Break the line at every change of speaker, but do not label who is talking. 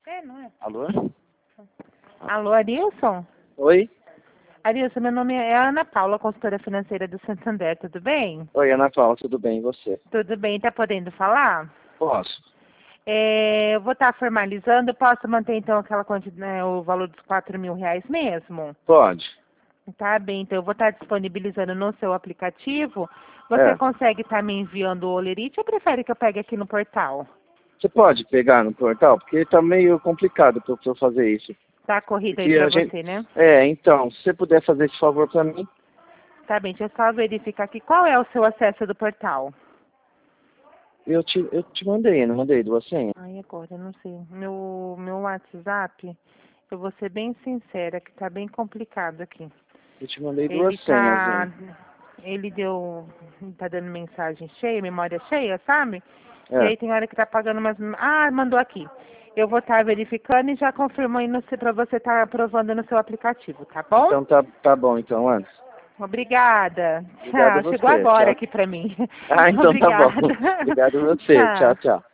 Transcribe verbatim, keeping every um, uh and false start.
É, não é?
Alô?
Alô, Arilson?
Oi?
Arilson, meu nome é Ana Paula, consultora financeira do Santander, tudo bem?
Oi, Ana Paula, tudo bem? E você?
Tudo bem, tá podendo falar?
Posso?
É, eu vou estar formalizando, posso manter então aquela quantidade, né, o valor dos quatro mil reais mesmo?
Pode.
Tá bem, então eu vou estar disponibilizando no seu aplicativo. Você
É.
consegue estar me enviando o olerite ou prefere que eu pegue aqui no portal?
Você pode pegar no portal? Porque tá meio complicado pra eu fazer isso.
Tá corrido aí
E
pra
a gente...
você, né?
É, então, se você puder fazer esse favor pra mim.
Tá bem, deixa eu só verificar aqui qual é o seu acesso do portal.
Eu te, eu te mandei, não mandei duas senhas?
Ai, agora, eu não sei. Meu, meu WhatsApp, eu vou ser bem sincera, que tá bem complicado aqui.
Eu te mandei duas
Ele
senhas,
tá.
hein?
Ele deu. Tá dando mensagem cheia, memória cheia, sabe? E
É.
aí tem hora que tá pagando umas. Ah, mandou aqui. Eu vou estar verificando e já confirmo aí no, pra você estar aprovando no seu aplicativo, tá bom?
Então tá, tá bom, então, Ana.
Obrigada.
Obrigado a
Tchau. Chegou
você.
agora
Tchau.
aqui pra mim.
Ah, então tá bom.
Obrigada.
Obrigado a você. Tchau,
Tchau.
tchau.